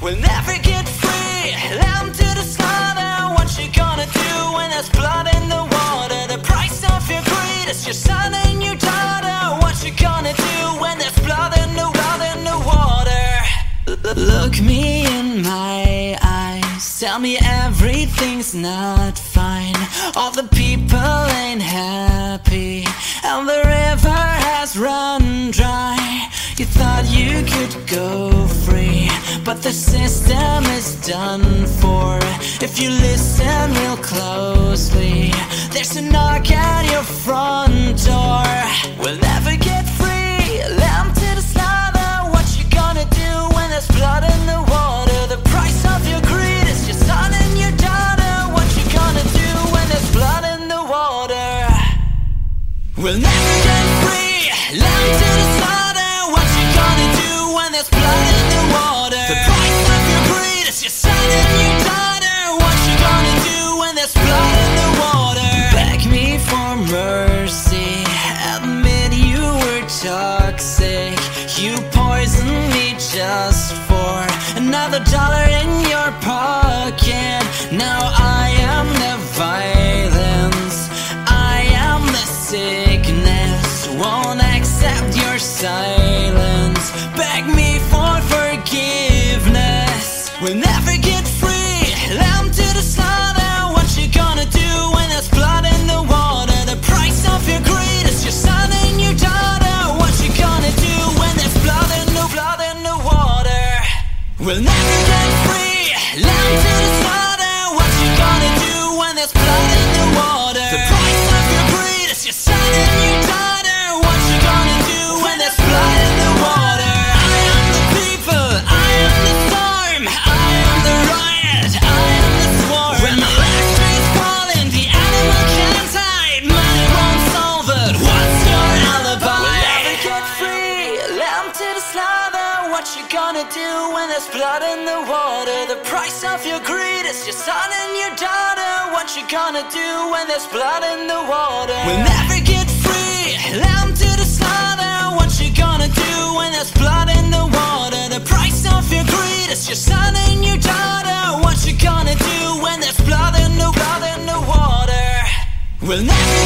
We'll never get free, lamb to the slaughter. What you gonna do when there's blood in the water? The price of your greed is your son and your daughter. What you gonna do when there's blood in the water? Look me in my eyes, tell me everything's not fine. All the people ain't happy, and the river has run dry. You thought you could go free, but the system is done for. If you listen real closely, there's a knock at your front door. We'll never get free, lamb to the slaughter. What you gonna do when there's blood in the water? The price of your greed is your son and your daughter. What you gonna do when there's blood in the water? We'll never get free, lamb to the slaughter. What you gonna do when there's blood in the water? The price of your greed is your son and your daughter. What you gonna do when there's blood in the water? Beg me for mercy, admit you were toxic. You poisoned me just for another dollar in your pocket. Now I am the violence, I am the sickness. Won't accept your silence, beg me for forgiveness. We'll never get free, lamb to the slaughter. What you gonna do when there's blood in the water? The price of your greed is your son and your daughter. What you gonna do when there's blood in the water? We'll never get free, lamb to the slaughter. What you gonna do when there's blood in the water? The price of your greed is your son and your daughter. What you gonna do when there's blood in the water? I am the people, I am the storm, I am the riot, I am the swarm. When my last tree's falling, the animal can't hide. Money won't solve it, what's your alibi? We'll never get free, lamb to the slaughter. What you gonna do when there's blood in the water? The price of your greed is your son and your daughter. What you gonna do when there's blood in the water? We'll never get free, lamb to the slaughter. What you gonna do when there's blood in the water? The price of your greed is your son and your daughter. What you gonna do when there's blood in the water? We'll never